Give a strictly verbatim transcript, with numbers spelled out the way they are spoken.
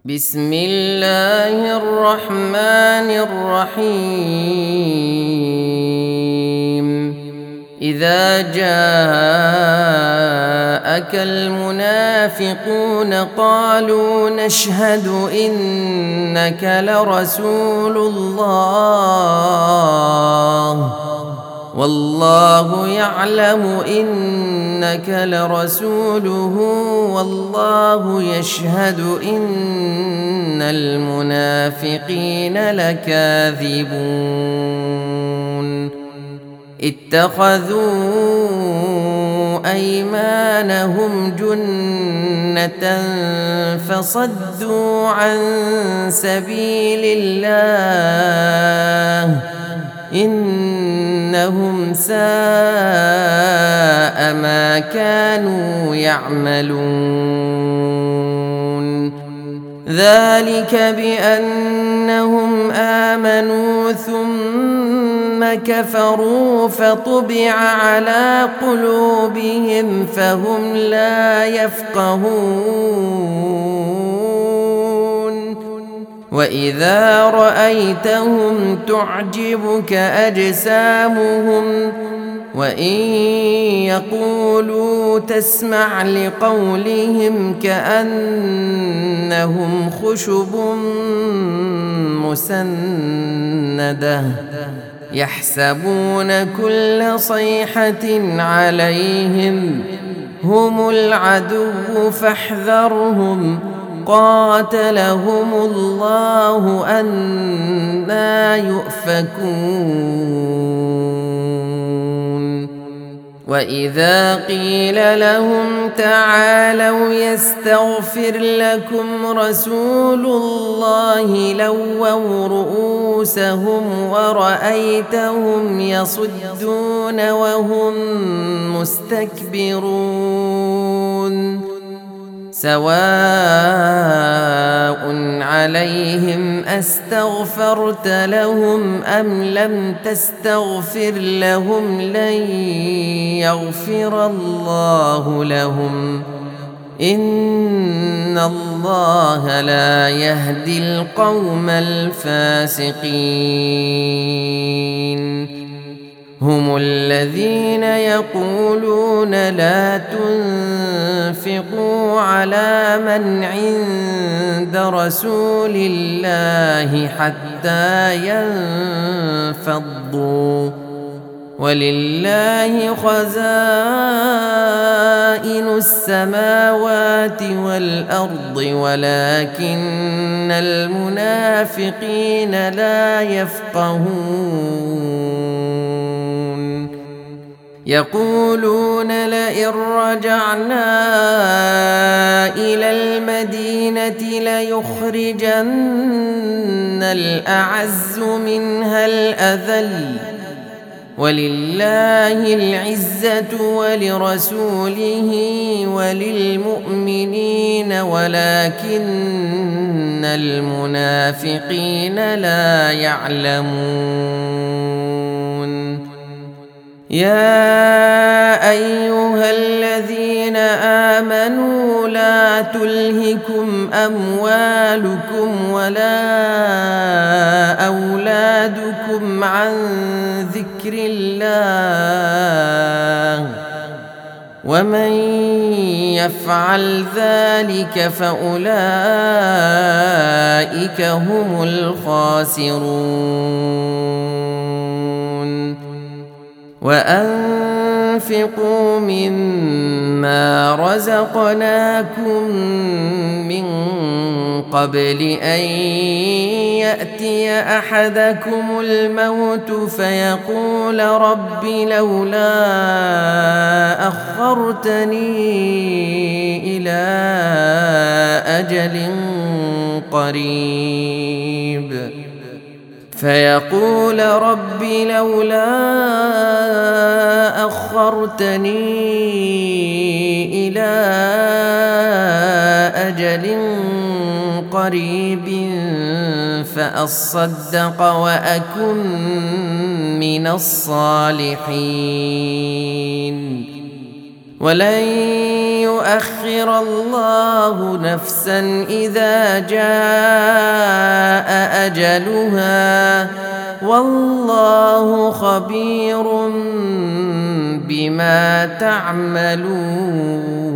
بسم الله الرحمن الرحيم إذا جاءك المنافقون قالوا نشهد إنك لرسول الله والله يعلم إنك لرسوله والله يشهد إن المنافقين لكاذبون اتخذوا أيمانهم جنة فصدوا عن سبيل الله إنهم ساء ما كانوا يعملون ذلك بأنهم آمنوا ثم كفروا فطبع على قلوبهم فهم لا يفقهون وإذا رأيتهم تعجبك أجسامهم وإن يقولوا تسمع لقولهم كأنهم خشب مسندة يحسبون كل صيحة عليهم هم العدو فاحذرهم قاتلهم الله أنى يؤفكون وإذا قيل لهم تعالوا يستغفر لكم رسول الله لووا رؤوسهم ورأيتهم يصدون وهم مستكبرون سواء عليهم أستغفرت لهم أم لم تستغفر لهم لن يغفر الله لهم إن الله لا يهدي القوم الفاسقين هم الذين يقولون لا تنفقوا على من عند رسول الله حتى ينفضوا ولله خزائن السماوات والأرض ولكن المنافقين لا يفقهون يقولون لئن رجعنا إلى المدينة ليخرجن الأعز منها الأذل ولله العزة ولرسوله وللمؤمنين ولكن المنافقين لا يعلمون يا أيها الذين آمنوا لا تلهكم أموالكم ولا أولادكم عن ذكر الله ومن يفعل ذلك فأولئك هم الخاسرون وأنفقوا مما رزقناكم من قبل أن يأتي أحدكم الموت فيقول رب لولا أخرتني إلى أجل قريب فيقول رب لولا أخرتني إلى أجل قريب فأصدق وأكن من الصالحين ولن يؤخر الله نفسا إذا جاء أجلها والله خبير بما تعملون.